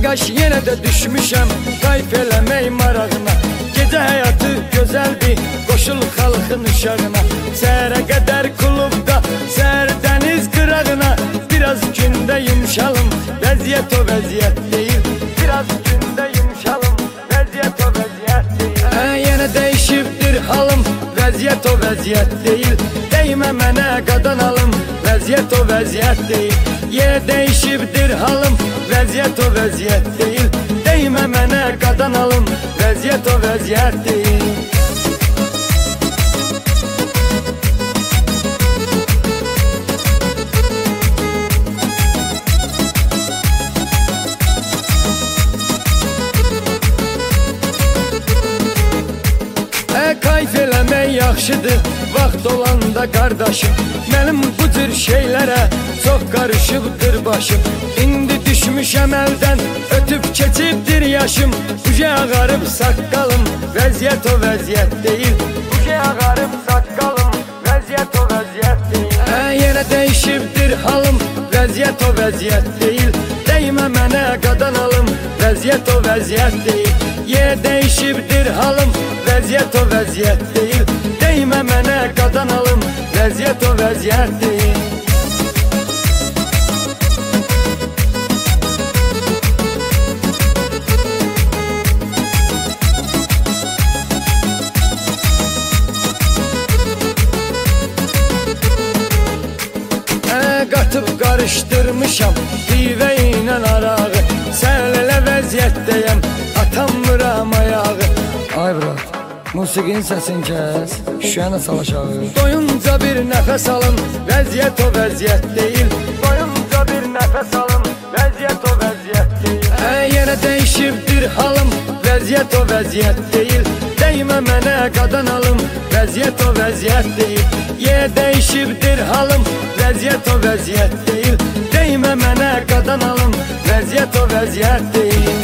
Qaş yenə də düşmüşəm qayf eləmək marağına. Gecə həyatı gözəldir, qoşul xalqın uşağına. Səhərə qədər klubda, səhər dəniz qırağına. Biraz gündə yumşalım, vəziyyət o vəziyyət deyil. Biraz gündə yumşalım, vəziyyət o vəziyyət deyil. Yenə dəyişibdir halım, vəziyyət o vəziyyət deyil. Dəymə mənə qadan alım, vəziyyət o vəziyyət deyil. Yenə dəyişibdir halım, vəziyyət o vəziyyət deyil. Dəymə mənə qadan alım, vəziyyət o vəziyyət deyil. Kayf eləmək yaxşıdır, vaxt olanda qardaşım. Mənim bu cür şeylərə çox qarışıbdır başım. İndi düşmüşəm əldən, ötüb keçibdir yaşım. Uca ağarıb saqqalım, vəziyyət o vəziyyət deyil. Uca ağarıb saqqalım, vəziyyət o vəziyyət deyil. Yenə dəyişibdir halım, vəziyyət o vəziyyət deyil. Dəymə mənə qadan alım, vəziyyət o vəziyyət deyil. Yenə dəyişibdir halım, vəziyyət o vəziyyət deyil. Dəymə mənə qadan alım, vəziyyət o vəziyyət deyil. Qatıb qarışdırmışam pivə ilə arağı. Sən elə vəziyyətdəyəm, atamıram ayağı. Ay brat, musiqinin səsini kəs, şüşəni sal aşağı. Doyunca bir nəfəs alın, vəziyyət o vəziyyət deyil. Doyunca bir nəfəs alın, vəziyyət o vəziyyət deyil. Yenə dəyişibdir halım, vəziyyət o vəziyyət deyil. Dəymə mənə qadan alım, vəziyyət o vəziyyət deyil. Yenə dəyişibdir halım, vəziyyət o vəziyyət deyil. Dəymə mənə qadan alım, vəziyyət o vəziyyət deyil.